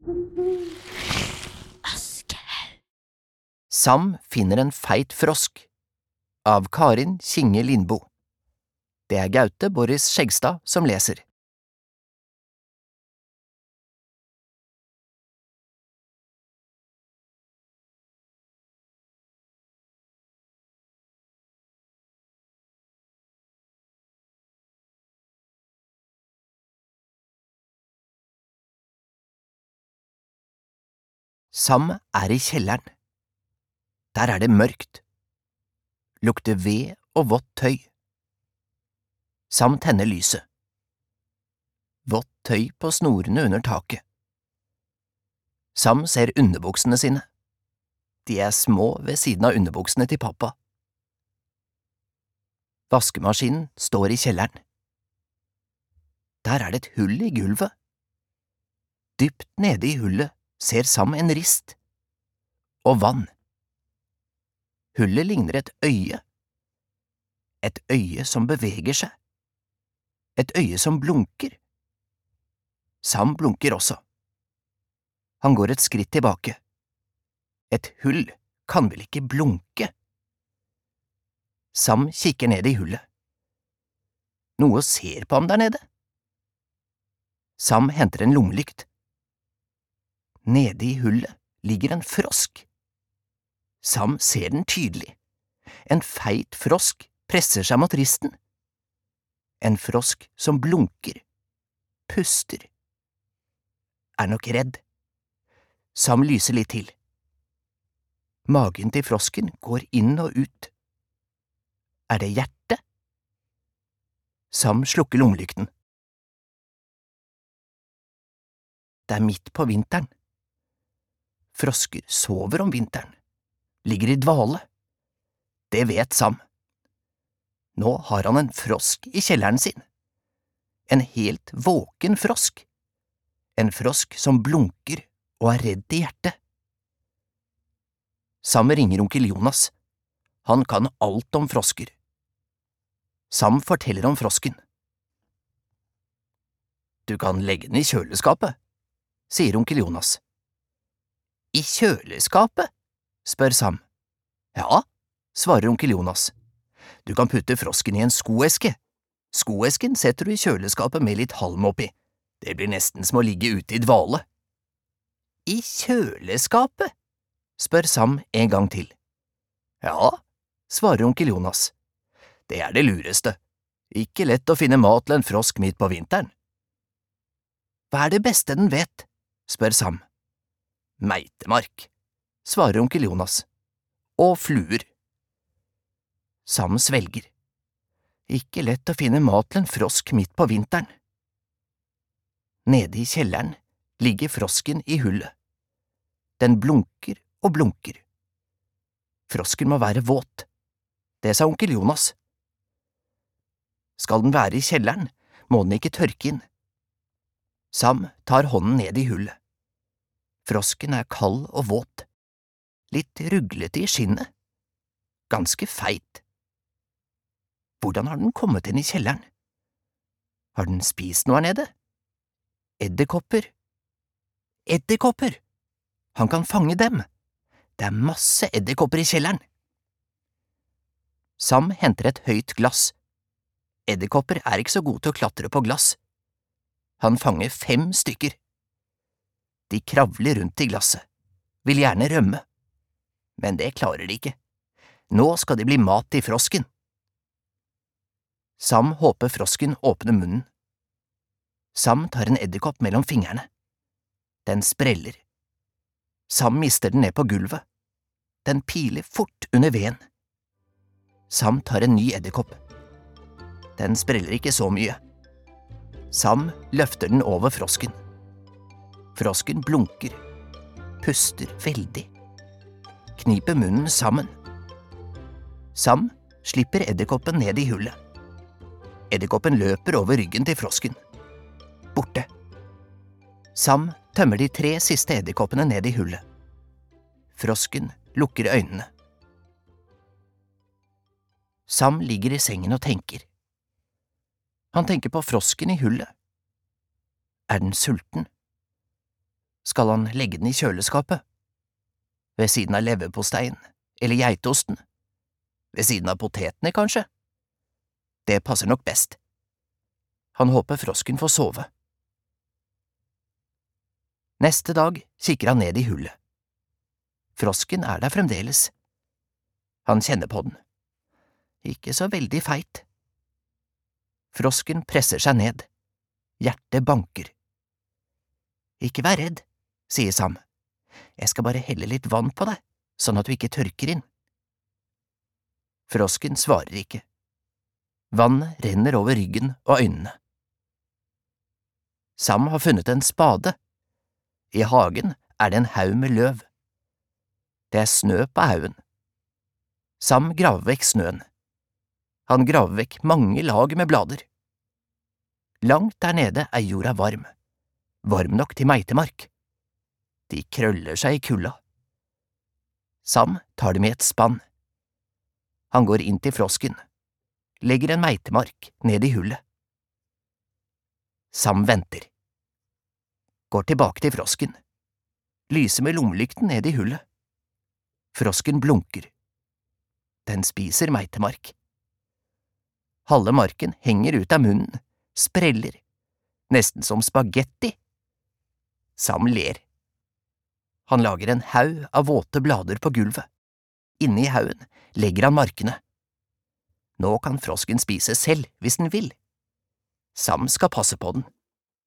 Aschehoug. Sam finner en feit frosk av Karin Kinge Lindbo. Det er Gaute Boris Skjegstad som leser. Sam er i kjelleren. Der er det mørkt. Lukter ved og vått tøy. Sam tenner lyset. Vått tøy på snorene under taket. Sam ser underbuksene sine. De er små ved siden av underbuksene til pappa. Vaskemaskinen står i kjelleren. Der er det et hull i gulvet. Dypt nede i hullet ser Sam en rist. Og vann. Hullet ligner et øye. Et øye som beveger seg. Et øye som blunker. Sam blunker også. Han går et skritt tilbake. Et hull kan vel ikke blunke? Sam kikker ned i hullet. Noe ser på ham der nede. Sam henter en lommelykt. Nede i hullet ligger en frosk. Sam ser den tydelig. En feit frosk presser seg mot risten. En frosk som blunker, puster. Er nok redd. Sam lyser litt til. Magen til frosken går inn og ut. Er det hjertet? Sam slukker lommelykten. Det er midt på vinteren. Frosker sover om vinteren, ligger i dvale. Det vet Sam. Nå har han en frosk i kjelleren sin. En helt våken frosk. En frosk som blunker og er redd i hjertet. Sam ringer onkel Jonas. Han kan alt om frosker. Sam forteller om frosken. Du kan legge den i kjøleskapet, sier onkel Jonas. I kjøleskapet? Spør Sam. Ja, svarer onkel Jonas. Du kan putte frosken i en skoeske. Skoesken setter du i kjøleskapet med litt halm oppi. Det blir nesten som å ligge ute i dvale. I kjøleskapet? Spør Sam en gang til. Ja, svarer onkel Jonas. Det er det lureste. Ikke lett å finne mat til en frosk midt på vinteren. Hva er det beste den vet? Spør Sam. Meitemark, svarer onkel Jonas. Og fluer. Sam svelger. Ikke lett å finne mat til en frosk midt på vinteren. Nede i kjelleren ligger frosken i hullet. Den blunker og blunker. Frosken må være våt. Det sa onkel Jonas. Skal den være i kjelleren, må den ikke tørke inn. Sam tar hånden ned i hullet. Frosken er kald og våt. Litt ruglete i skinnet. Ganske feit. Hvordan har den kommet inn i kjelleren? Har den spist noe her nede? Edderkopper. Edderkopper! Han kan fange dem. Det er masse edderkopper i kjelleren. Sam henter et høyt glass. Edderkopper er ikke så gode til å klatre på glass. Han fanger 5 stykker. De kravler rundt i glasset, vil gjerne rømme. Men det klarer de ikke. Nå skal de bli mat til frosken. Sam håper frosken åpner munnen. Sam tar en edderkopp mellom fingrene. Den spreller. Sam mister den ned på gulvet. Den piler fort under veden. Sam tar en ny edderkopp. Den spreller ikke så mye. Sam løfter den over frosken. Frosken blunker, puster veldig, kniper munnen sammen. Sam slipper edderkoppen ned i hullet. Edderkoppen løper over ryggen til frosken. Borte. Sam tømmer de 3 siste edderkoppene ned i hullet. Frosken lukker øynene. Sam ligger i sengen og tenker. Han tenker på frosken i hullet. Er den sulten? Skal han legge den i kjøleskapet? Ved siden av leverposteien, eller geitosten? Ved siden av potetene, kanskje? Det passer nok best. Han håper frosken får sove. Neste dag kikker han ned i hullet. Frosken er der fremdeles. Han kjenner på den. Ikke så veldig feit. Frosken presser seg ned. Hjertet banker. Ikke vær redd, sier Sam. Jeg skal bare helle litt vann på deg, sånn at du ikke tørker inn. Frosken svarer ikke. Vannet renner over ryggen og øynene. Sam har funnet en spade. I hagen er det en haug med løv. Det er snø på haugen. Sam graver vekk snøen. Han graver vekk mange lag med blader. Langt der nede er jorda varm. Varm nok til meitemark. De krøller seg i kulda. Sam tar dem i et spann. Han går inn til frosken, legger en meitemark ned i hullet. Sam venter. Går tilbake til frosken. Lyser med lommelykten ned i hullet. Frosken blunker. Den spiser meitemark. Halve marken henger ut av munnen, spreller, nesten som spagetti. Sam ler. Han lager en haug av våte blader på gulvet. Inne i haugen legger han markene. Nå kan frosken spise selv hvis den vil. Sam skal passe på den.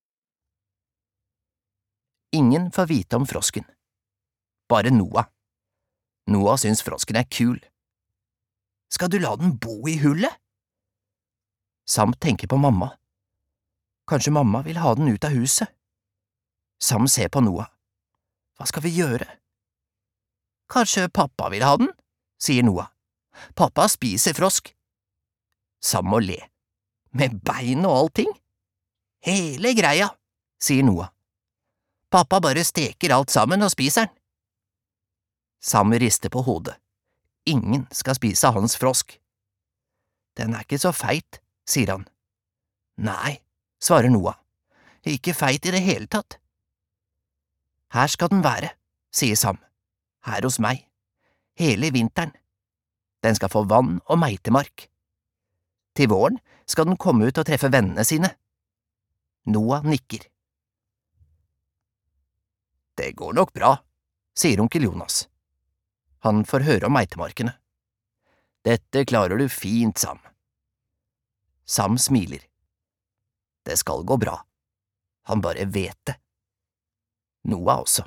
Ingen får vite om frosken. Bare Noah. Noah syns frosken er kul. Skal du la den bo i hullet? Sam tenker på mamma. Kanskje mamma vil ha den ut av huset. Sam ser på Noah. Hva skal vi gjøre? Kanskje pappa vil ha den, sier Noah. Pappa spiser frosk. Sam må le. Med bein og allting? Hele greia, sier Noah. Pappa bare steker alt sammen og spiser den. Sam rister på hodet. Ingen skal spise hans frosk. Den er ikke så feit, sier han. Nei, svarer Noah. Ikke feit i det hele tatt. Her skal den være, sier Sam. Her hos meg. Hele vinteren. Den skal få vann og meitemark. Til våren skal den komme ut og treffe vennene sine. Noah nikker. Det går nok bra, sier onkel Jonas. Han får høre om meitemarkene. Dette klarer du fint, Sam. Sam smiler. Det skal gå bra. Han bare vet det. Noah også.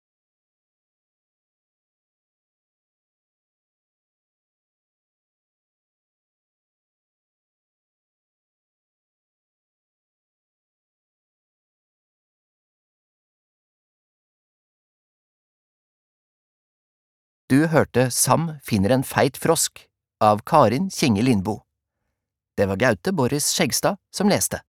Du hørte Sam finner en feit frosk av Karin Kinge Lindboe. Det var Gaute Boris Skjegstad som leste.